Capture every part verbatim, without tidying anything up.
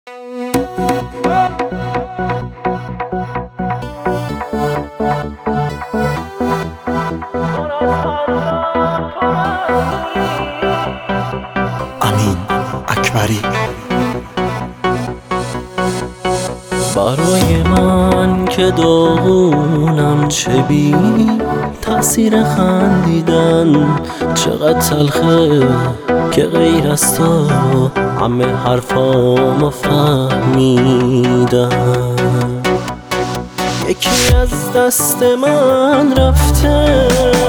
امین اکبری. برای من که داغونم چه بی تأثیر خندیدن، چقدر تلخه که غیر از تو همه حرفامو فهمیدن. یکی از دست من رفته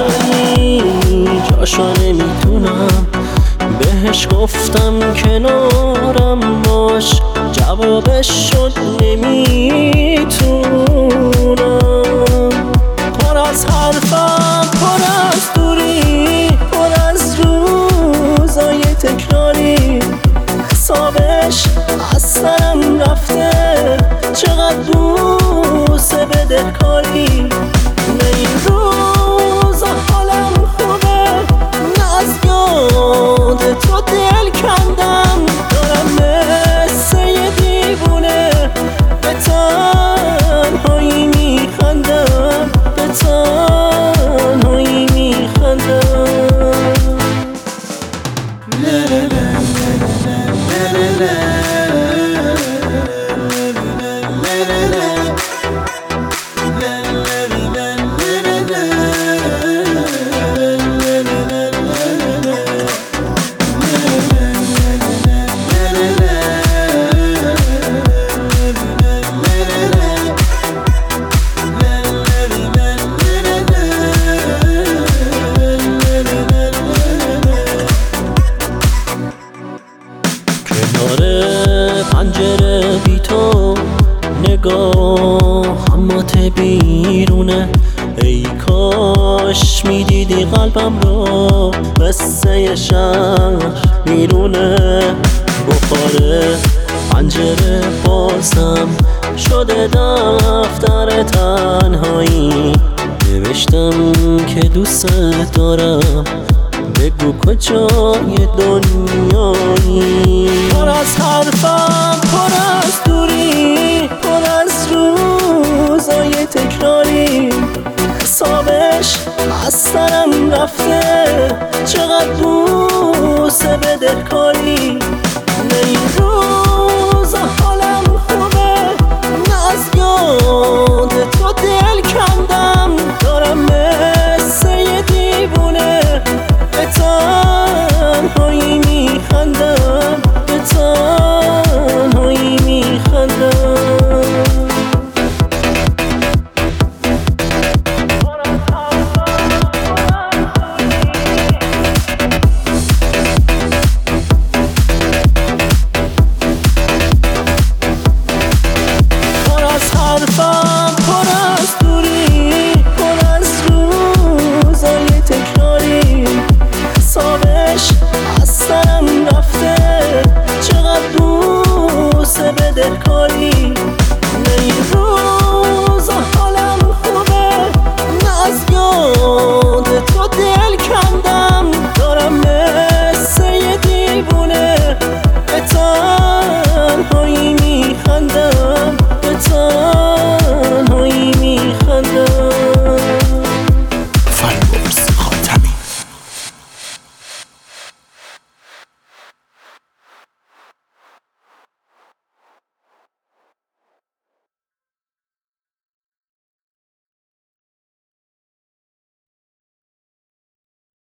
جاشو نمیتونم بهش گفتم کنارم باش، جوابش شد نمیتونم. پر از حرفم، پر از دوری، پر از روزای تکراری، حسابش از سرم رفته، چقدر بوسه بدهکاری. نه این روزا حالم خوبه، نه از یاد تو دل کندم، دارم مثل یه دیوونه به تنهایی میخندم، به تنهایی میخندم. پنجره بی تو نگاه همات بیرونه، ای کاش میدیدی قلبم رو قصه شهر میرونه. بخاره پنجره بازم شده دفتر تنهایی، نوشتم که دوست دارم، بگو کجای دنیایی. پر از حرفم، پر از دوری، پر از روزای تکراری، حسابش از سرم رفته، چقدر بوسه بدهکاری. نه این روزا حالم خوبه، نه از یاد تو دل کندم، دارم مثل یه دیوونه به تنهایی میخندم، به تنهایی میخندم. پر از حرفم، پر از دوری، پر از روزای تکراری، حسابش از سرم رفته، چقدر بوسه بدهکاری.